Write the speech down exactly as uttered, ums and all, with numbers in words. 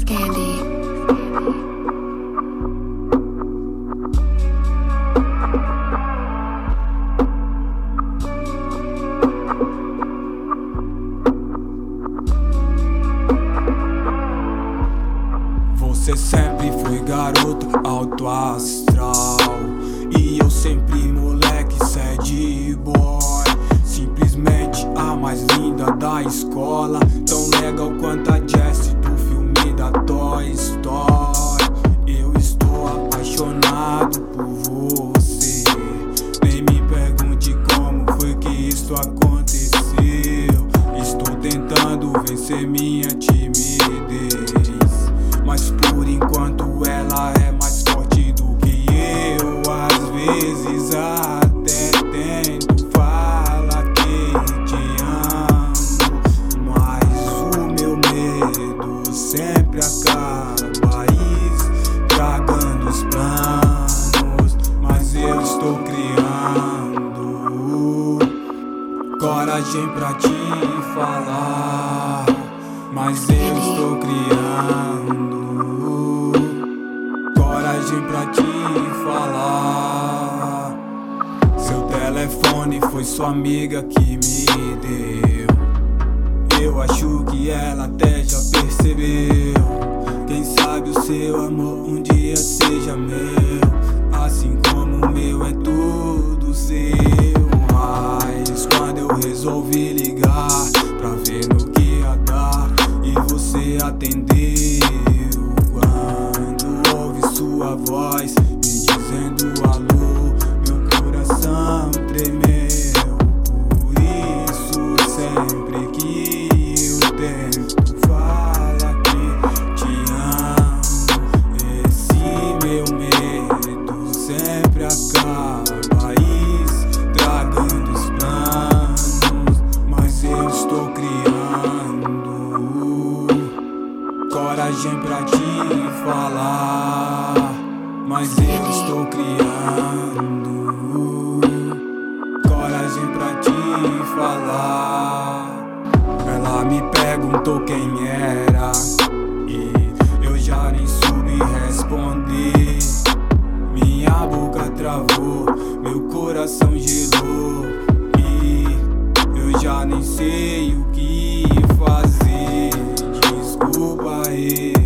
Scandi. Você sempre foi garoto alto astral, e eu sempre moleque sad boy. Simplesmente a mais linda da escola, tão legal quanto a Jessie do filme da Toy Story. Eu estou apaixonado por você, nem me pergunte como foi que isso aconteceu. Estou tentando vencer minha timidez, mas por enquanto ela é mais forte do que eu. Às vezes até tento falar que te amo, mas o meu medo sempre acaba estragando os planos. Mas eu estou criando coragem pra te falar, mas eu estou criando coragem pra te falar. Seu telefone foi sua amiga que me deu, eu acho que ela até já percebeu. Quem sabe o seu amor um dia seja meu, assim como o meu é tudo seu. Mas quando eu resolvi ligar pra ver no que ia dar, e você atendeu, quando ouvi sua voz me dizendo alô, meu coração tremeu. Por isso sempre que eu tento falar que te amo, esse meu medo sempre acaba estragando os planos. Mas eu estou criando coragem pra te falar, mas eu estou criando coragem pra te falar. Ela me perguntou quem era e eu já nem soube responder. Minha boca travou, meu coração gelou, e eu já nem sei o que fazer. Desculpa aí.